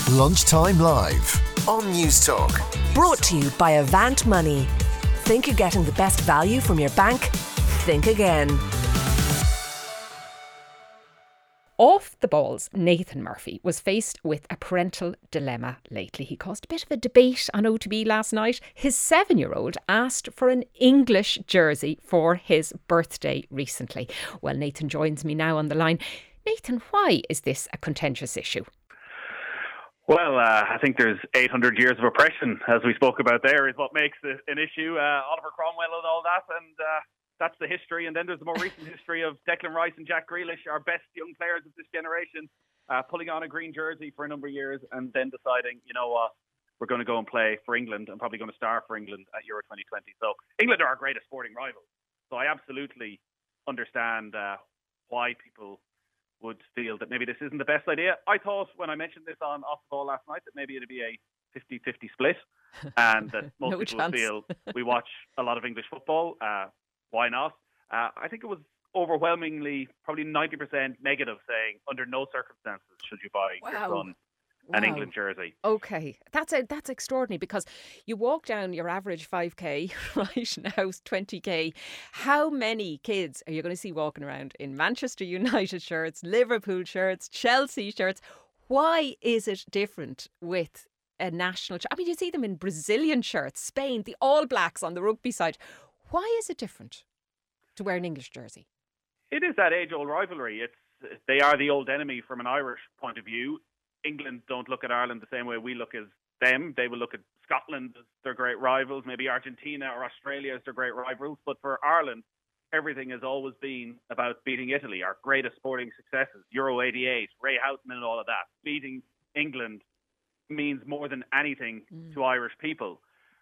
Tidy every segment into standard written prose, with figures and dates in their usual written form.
Lunchtime Live on News Talk. Brought to you by Avant Money. Think you're getting the best value from your bank? Think again. Off the balls, Nathan Murphy was faced with a parental dilemma lately. He caused a bit of a debate on OTB last night. His 7-year-old asked for an English jersey for his birthday recently. Well, Nathan joins me now on the line. Nathan, why is this a contentious issue? Well, I think there's 800 years of oppression, as we spoke about there, is what makes it an issue. Oliver Cromwell and all that, and that's the history. And then there's the more recent history of Declan Rice and Jack Grealish, our best young players of this generation, pulling on a green jersey for a number of years and then deciding, you know what, we're going to go and play for England. I'm probably going to star for England at Euro 2020. So England are our greatest sporting rivals. So I absolutely understand why people would feel that maybe this isn't the best idea. I thought when I mentioned this on Off the Ball last night that maybe it'd be a 50-50 split and that most No people chance. feel we watch a lot of English football. Why not? I think it was overwhelmingly probably 90% negative, saying under no circumstances should you buy your son an England jersey. Okay, that's extraordinary, because you walk down your average 5k right now, 20k. How many kids are you going to see walking around in Manchester United shirts, Liverpool shirts, Chelsea shirts? Why is it different with a national? I mean, you see them in Brazilian shirts, Spain, the All Blacks on the rugby side. Why is it different to wear an English jersey? It is that age-old rivalry. They are the old enemy from an Irish point of view. England don't look at Ireland the same way we look as them. They will look at Scotland as their great rivals, maybe Argentina or Australia as their great rivals. But for Ireland, everything has always been about beating Italy, our greatest sporting successes, Euro 88, Ray Houghton and all of that. Beating England means more than anything to Irish people.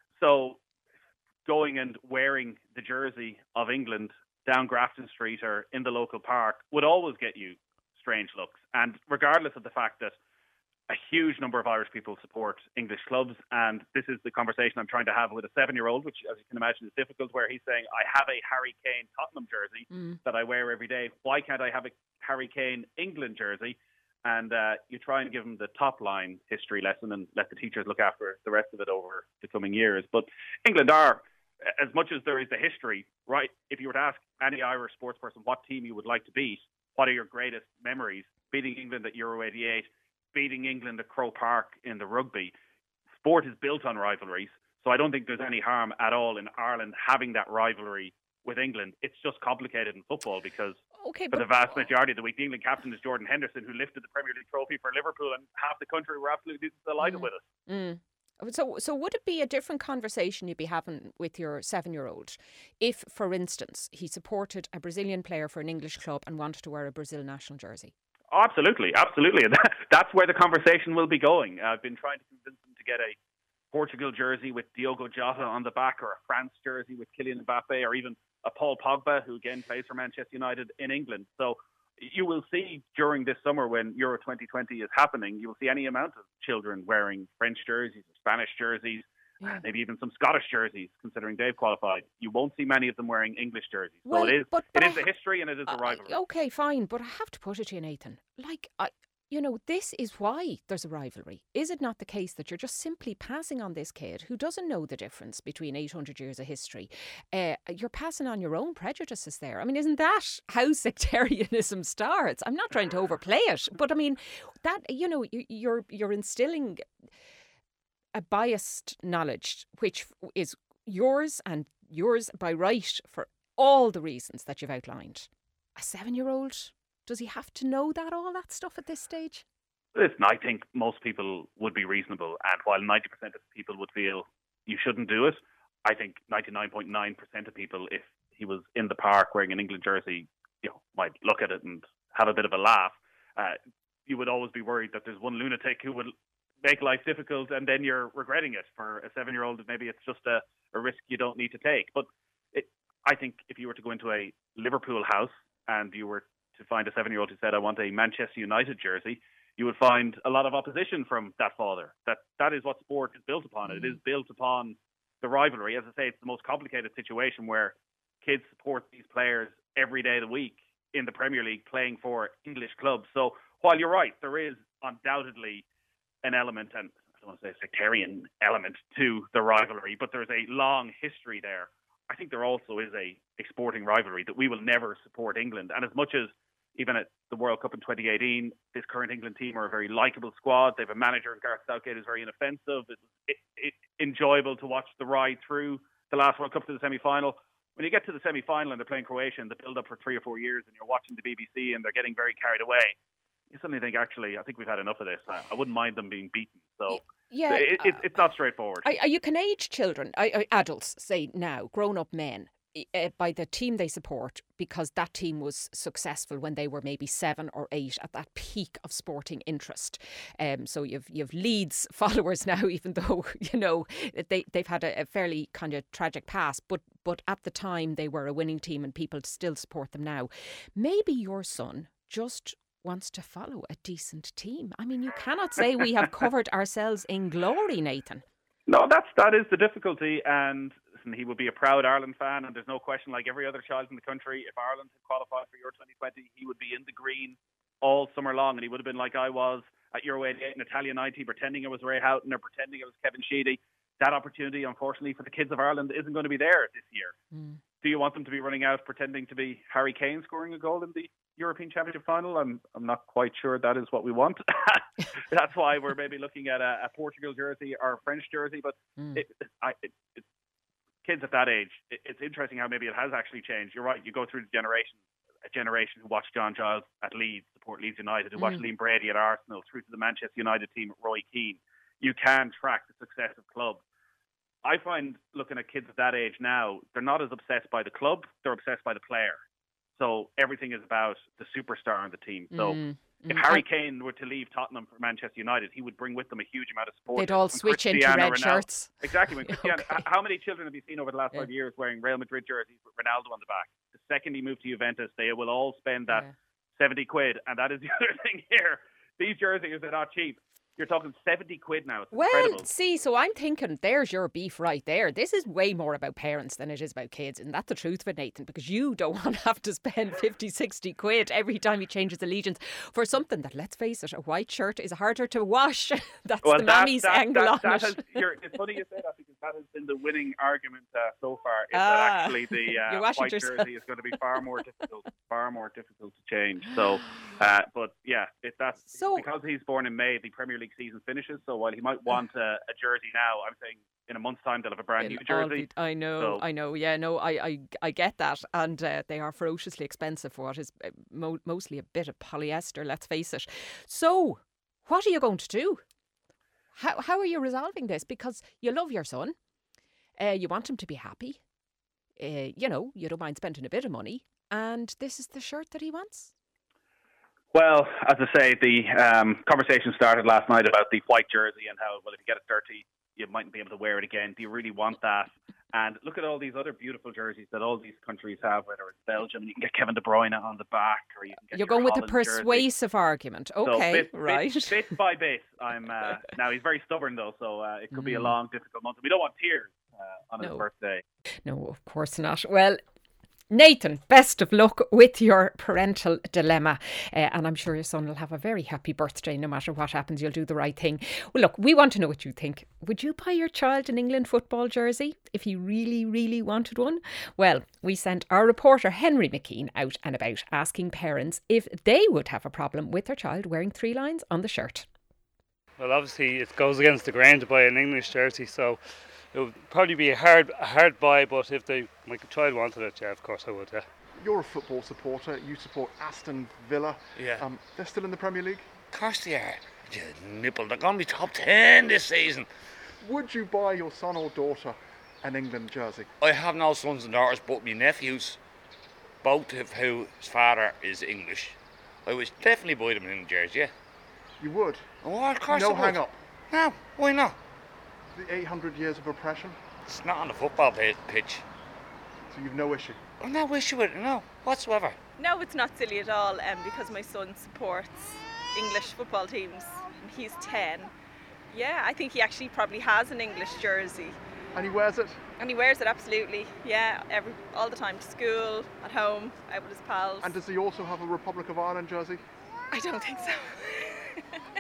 So going and wearing the jersey of England down Grafton Street or in the local park would always get you strange looks. And regardless of the fact that a huge number of Irish people support English clubs, and this is the conversation I'm trying to have with a 7-year-old, which, as you can imagine, is difficult, where he's saying, I have a Harry Kane Tottenham jersey that I wear every day. Why can't I have a Harry Kane England jersey? And you try and give them the top line history lesson and let the teachers look after the rest of it over the coming years. But England are, as much as there is the history, right? If you were to ask any Irish sports person what team you would like to beat, what are your greatest memories? Beating England at Euro 88, beating England at Croke Park in the rugby. Sport is built on rivalries, so I don't think there's any harm at all in Ireland having that rivalry with England. It's just complicated in football because for the vast majority of the week, the England captain is Jordan Henderson, who lifted the Premier League trophy for Liverpool, and half the country were absolutely delighted with it. So would it be a different conversation you'd be having with your 7-year-old if, for instance, he supported a Brazilian player for an English club and wanted to wear a Brazil national jersey? Oh, absolutely. And that's where the conversation will be going. I've been trying to convince them to get a Portugal jersey with Diogo Jota on the back, or a France jersey with Kylian Mbappe, or even a Paul Pogba, who again plays for Manchester United in England. So you will see during this summer, when Euro 2020 is happening, you will see any amount of children wearing French jerseys, Spanish jerseys, maybe even some Scottish jerseys, considering they've qualified. You won't see many of them wearing English jerseys. So it is the history and it is the rivalry. Okay, fine, but I have to put it to you, Nathan. This is why there's a rivalry. Is it not the case that you're just simply passing on this kid who doesn't know the difference between 800 years of history? You're passing on your own prejudices there. I mean, isn't that how sectarianism starts? I'm not trying to overplay it, but I mean, that, you're instilling a biased knowledge, which is yours and yours by right for all the reasons that you've outlined. A 7-year-old, does he have to know all that stuff at this stage? Listen, I think most people would be reasonable, and while 90% of people would feel you shouldn't do it, I think 99.9% of people, if he was in the park wearing an England jersey, might look at it and have a bit of a laugh. You would always be worried that there's one lunatic who would make life difficult, and then you're regretting it. For a 7-year-old, maybe it's just a risk you don't need to take. But I think if you were to go into a Liverpool house and you were to find a 7-year-old who said, I want a Manchester United jersey, you would find a lot of opposition from that father. That is what sport is built upon. It is built upon the rivalry. As I say, it's the most complicated situation where kids support these players every day of the week in the Premier League playing for English clubs. So while you're right, there is undoubtedly an element, and I don't want to say a sectarian element to the rivalry, but there's a long history there. I think there also is a sporting rivalry that we will never support England. And as much as even at the World Cup in 2018, this current England team are a very likeable squad. They have a manager in Gareth Southgate who's very inoffensive. It's enjoyable to watch the ride through the last World Cup to the semi-final. When you get to the semi-final and they're playing Croatia and they build up for 3 or 4 years and you're watching the BBC and they're getting very carried away, you suddenly think, actually, I think we've had enough of this. I wouldn't mind them being beaten. So yeah, it's not straightforward. You can age children, adults, say now, grown-up men, by the team they support because that team was successful when they were maybe 7 or 8 at that peak of sporting interest. So you've Leeds followers now, even though they've had a fairly kind of tragic past, but at the time they were a winning team and people still support them now. Maybe your son just wants to follow a decent team. I mean, you cannot say we have covered ourselves in glory, Nathan. No, that is the difficulty, and listen, he would be a proud Ireland fan, and there's no question, like every other child in the country, if Ireland had qualified for Euro 2020, he would be in the green all summer long, and he would have been like I was at Euro 88 in Italia 90, pretending it was Ray Houghton or pretending it was Kevin Sheedy. That opportunity, unfortunately, for the kids of Ireland isn't going to be there this year. Do you want them to be running out pretending to be Harry Kane scoring a goal in the European Championship final? I'm not quite sure that is what we want. That's why we're maybe looking at a Portugal jersey or a French jersey. But kids at that age, it's interesting how maybe it has actually changed. You're right. You go through a generation who watched John Giles at Leeds, support Leeds United, who watched Liam Brady at Arsenal, through to the Manchester United team at Roy Keane. You can track the success of clubs. I find looking at kids at that age now, they're not as obsessed by the club, they're obsessed by the player. So everything is about the superstar on the team. So if Harry Kane were to leave Tottenham for Manchester United, he would bring with them a huge amount of support. They'd all switch into red shirts. Exactly. When how many children have you seen over the last 5 years wearing Real Madrid jerseys with Ronaldo on the back? The second he moved to Juventus, they will all spend that 70 quid. And that is the other thing here. These jerseys are not cheap. You're talking 70 quid now. It's incredible. See, so I'm thinking there's your beef right there. This is way more about parents than it is about kids. And that's the truth of it, Nathan, because you don't want to have to spend 50, 60 quid every time he changes allegiance for something that, let's face it, a white shirt is harder to wash. That's the mammy's angle on it. It's funny you say that because that has been the winning argument so far. Is that actually the white jersey is going to be far more difficult to change. So, but yeah, because he's born in May, the Premier League season finishes, so while he might want a jersey now, I'm saying in a month's time they'll have a brand new jersey. I know, yeah, no, I get that, and they are ferociously expensive for what is mostly a bit of polyester, let's face it. So, what are you going to do? How are you resolving this? Because you love your son, you want him to be happy, you don't mind spending a bit of money, and this is the shirt that he wants. Well, as I say, the conversation started last night about the white jersey and how, well, if you get it dirty, you mightn't be able to wear it again. Do you really want that? And look at all these other beautiful jerseys that all these countries have, whether it's Belgium, and you can get Kevin De Bruyne on the back, or you can get You're going with Holland a persuasive jersey. Argument. Okay, so right. Bit by bit. Now, he's very stubborn, though, so it could be a long, difficult month. We don't want tears on his birthday. No, of course not. Well, Nathan, best of luck with your parental dilemma, and I'm sure your son will have a very happy birthday no matter what happens. You'll do the right thing. Well, look, we want to know what you think. Would you buy your child an England football jersey if he really, really wanted one? Well, we sent our reporter Henry McKean out and about asking parents if they would have a problem with their child wearing 3 lines on the shirt. Well, obviously it goes against the grain to buy an English jersey, so it would probably be a hard buy, but if my child wanted it, yeah, of course I would, yeah. You're a football supporter. You support Aston Villa. Yeah. They're still in the Premier League? Of course they are. Nipple, they're going to be top 10 this season. Would you buy your son or daughter an England jersey? I have no sons and daughters, but my nephews, both of whose father is English. I would definitely buy them an England jersey, yeah. You would? Oh, of course I would. No hang up? No, why not? The 800 years of oppression? It's not on the football pitch. So you've no issue? I've no issue with it, no, whatsoever. No, it's not silly at all, because my son supports English football teams and he's 10. Yeah, I think he actually probably has an English jersey. And he wears it? And he wears it, absolutely. Yeah, all the time, to school, at home, out with his pals. And does he also have a Republic of Ireland jersey? I don't think so.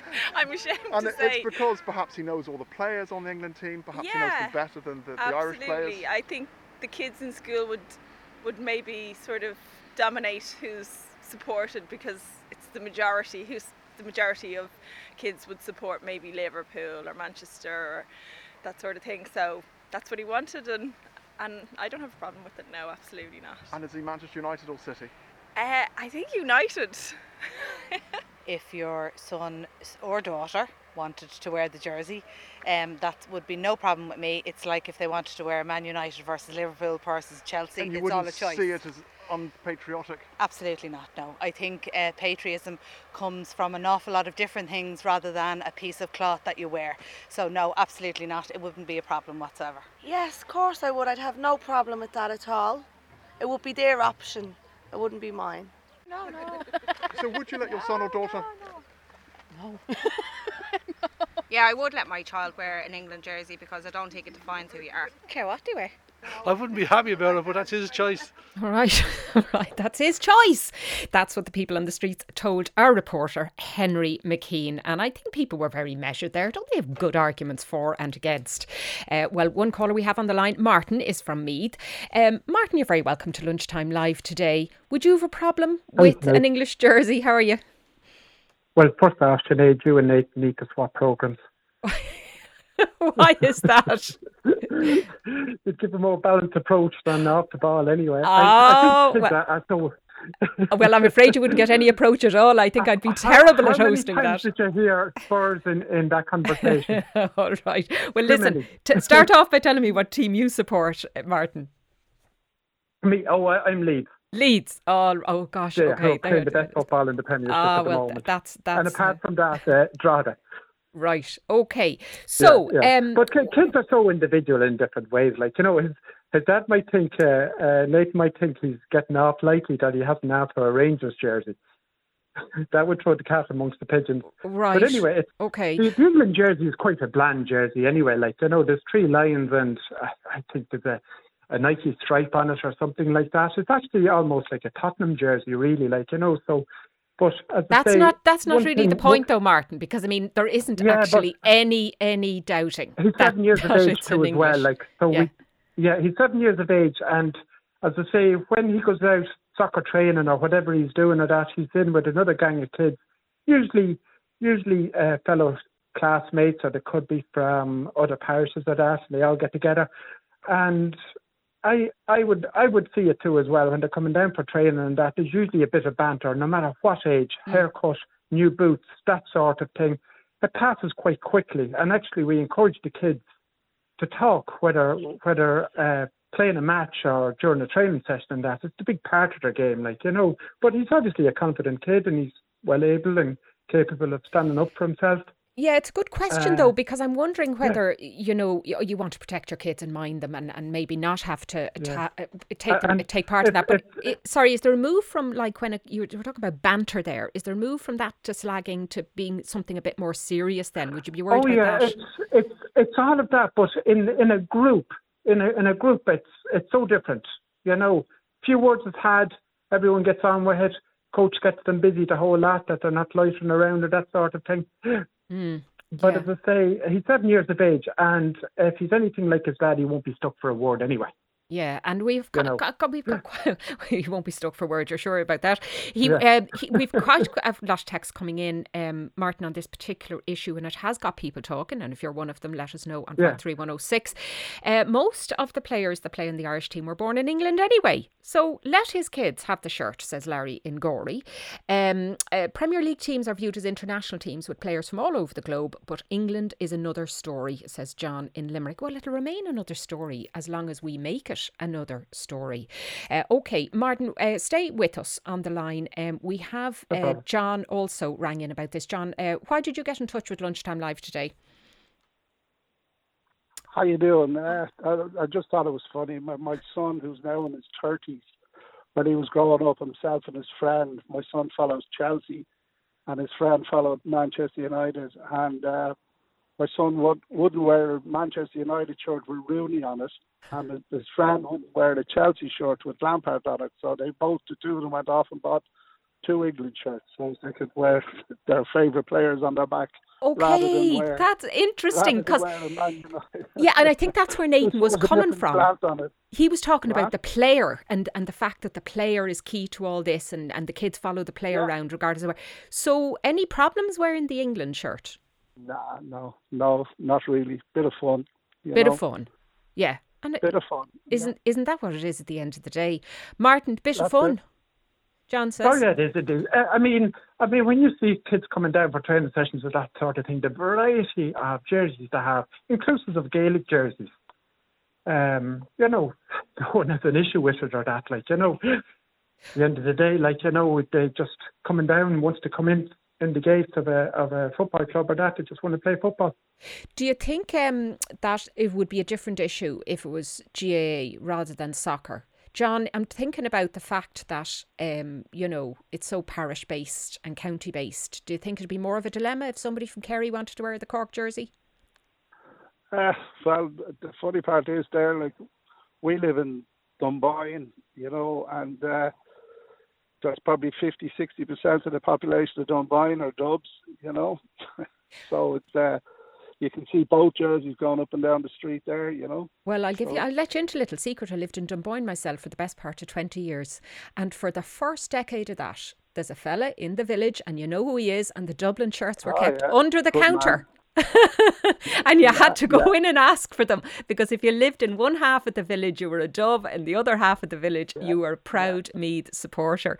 I'm ashamed And to say. it's because perhaps he knows all the players on the England team. Perhaps he knows them better than the Irish players. Absolutely. I think the kids in school would maybe sort of dominate who's supported, because it's the majority of kids would support maybe Liverpool or Manchester or that sort of thing. So that's what he wanted, and I don't have a problem with it now. Absolutely not. And is he Manchester United or City? I think United. If your son or daughter wanted to wear the jersey, that would be no problem with me. It's like if they wanted to wear Man United versus Liverpool versus Chelsea, and you it's all a wouldn't choice. see it as unpatriotic? Absolutely not, no. I think patriotism comes from an awful lot of different things rather than a piece of cloth that you wear. So no, absolutely not. It wouldn't be a problem whatsoever. Yes, of course I would. I'd have no problem with that at all. It would be their option. It wouldn't be mine. No. So would you let your son or daughter? No. Yeah, I would let my child wear an England jersey because I don't think it defines who you are. Care what they wear. I wouldn't be happy about it, but that's his choice. All right, that's his choice. That's what the people on the streets told our reporter, Henry McKean. And I think people were very measured there. Don't they have good arguments for and against? Well, one caller we have on the line, Martin, is from Meath. Martin, you're very welcome to Lunchtime Live today. Would you have a problem with an English jersey? How are you? Well, first off, Sinead, you and Nate need to swap programmes. Why is that? You'd give a more balanced approach than off the ball anyway. Well, I'm afraid you wouldn't get any approach at all. I think I'd be terrible at hosting that. How many times did you hear Spurs in that conversation? All right. Well, listen, start off by telling me what team you support, Martin. Me? Oh, I'm Leeds. Leeds. Oh gosh. Yeah, okay. Playing the best football in the Premiership at the moment. That's. And apart from that, Drogheda. Right. Okay. So, but kids are so individual in different ways. Like, you know, his dad might think, Nate might think he's getting off lightly that he hasn't asked for a Rangers jersey. That would throw the cat amongst the pigeons. Right. But anyway, the England jersey is quite a bland jersey anyway. Like, you know, there's 3 lions and I think there's a Nike stripe on it or something like that. It's actually almost like a Tottenham jersey, really. Like, you know, so. But that's not really the point, though, Martin, because I mean there isn't actually any doubting. He's 7 years of age too, as well. Like he's 7 years of age, and as I say, when he goes out soccer training or whatever he's doing, or that he's in with another gang of kids, usually fellow classmates, or they could be from other parishes or that, and they all get together, and I would see it too as well when they're coming down for training, and that there's usually a bit of banter, no matter what age, haircut, new boots, that sort of thing. It passes quite quickly, and actually we encourage the kids to talk, whether playing a match or during a training session, and that it's a big part of their game, like, you know. But he's obviously a confident kid, and he's well able and capable of standing up for himself. Yeah, it's a good question, though, because I'm wondering whether, you know, you want to protect your kids and mind them and maybe not have to take part in that. But is there a move from, like, when you were talking about banter there, is there a move from that to slagging to being something a bit more serious then? Would you be worried about that? It's all of that, but in a group, it's so different. You know, few words is had, everyone gets on with it, coach gets them busy the whole lot, that they're not loitering around or that sort of thing. But as I say, he's 7 years of age, and if he's anything like his dad, he won't be stuck for a word anyway. Yeah, and we've got he won't be stuck for words, you're sure about that. We've quite a lot of texts coming in, Martin, on this particular issue, and it has got people talking, and if you're one of them, let us know on 53106. Most of the players that play in the Irish team were born in England anyway, so let his kids have the shirt, says Larry in Gorey. Premier League teams are viewed as international teams with players from all over the globe, but England is another story, says John in Limerick. Well, it'll remain another story as long as we make it another story. Okay, Martin, stay with us on the line. We have John also rang in about this. John, why did you get in touch with Lunchtime Live today? How you doing? I just thought it was funny. My son, who's now in his 30s, when he was growing up, himself and his friend, my son follows Chelsea, and his friend followed Manchester United, and my son wouldn't wear a Manchester United shirt with Rooney on it, and his friend wouldn't wear the Chelsea shirt with Lampard on it. So they both, the two of them, went off and bought 2 England shirts, so they could wear their favourite players on their back. Okay, that's interesting because yeah, and I think that's where Nathan was coming from. He was talking about the player and the fact that the player is key to all this, and the kids follow the player around regardless of where. So, any problems wearing the England shirt? No, not really. Bit of fun. Of fun, yeah. And bit of fun. Isn't that what it is at the end of the day, Martin? Bit of fun. John says. Oh yeah, it is. I mean, when you see kids coming down for training sessions with that sort of thing, the variety of jerseys they have, inclusive of Gaelic jerseys, no one has an issue with it or that. At the end of the day, they just coming down wants to come in the gates of a football club or that, they just want to play football. Do you think that it would be a different issue if it was GAA rather than soccer? John, I'm thinking about the fact that, it's so parish-based and county-based. Do you think it'd be more of a dilemma if somebody from Kerry wanted to wear the Cork jersey? Well, the funny part is we live in Dunboyne, and there's probably 50-60% of the population of Dunboyne are Dubs, So it's... you can see both jerseys going up and down the street there, Well, I'll let you into a little secret. I lived in Dunboyne myself for the best part of 20 years. And for the first decade of that, there's a fella in the village, and you know who he is, and the Dublin shirts were kept under the counter. And you had to go in and ask for them, because if you lived in one half of the village, you were a Dove, and the other half of the village, you were a proud Meath supporter.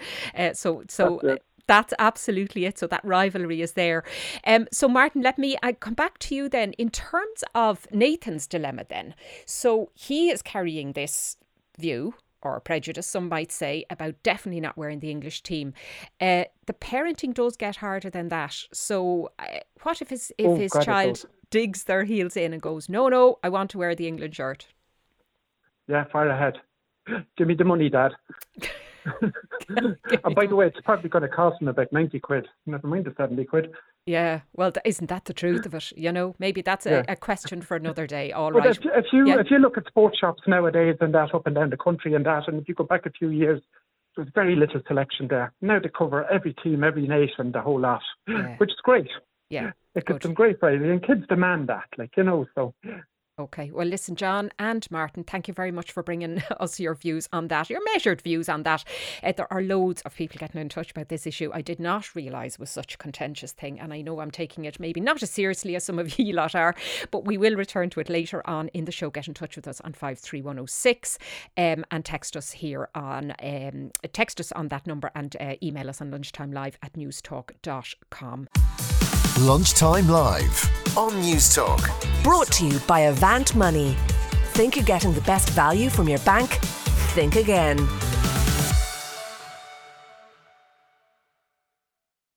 That's absolutely it. So that rivalry is there. So Martin, I come back to you then in terms of Nathan's dilemma then. So he is carrying this view or prejudice, some might say, about definitely not wearing the English team. The parenting does get harder than that. So what if his child digs their heels in and goes, no, I want to wear the England shirt? Yeah, fire ahead. Give me the money, Dad. And by the way, it's probably going to cost him about 90 quid. Never mind the 70 quid. Yeah, well, isn't that the truth of it? Maybe that's a question for another day. All but right. If you look at sports shops nowadays and that up and down the country and that, and if you go back a few years, there's very little selection there. Now they cover every team, every nation, the whole lot, which is great. Yeah, it gives them great variety, and kids demand that, so... Okay, well listen, John and Martin, thank you very much for bringing us your views on that, your measured views on that. There are loads of people getting in touch about this issue. I did not realise it was such a contentious thing, and I know I'm taking it maybe not as seriously as some of you lot are, but we will return to it later on in the show. Get in touch with us on 53106 and text us on that number, and email us on lunchtimelive@newstalk.com. Lunchtime Live on Newstalk. Brought to you by Avant Money. Think you're getting the best value from your bank? Think again.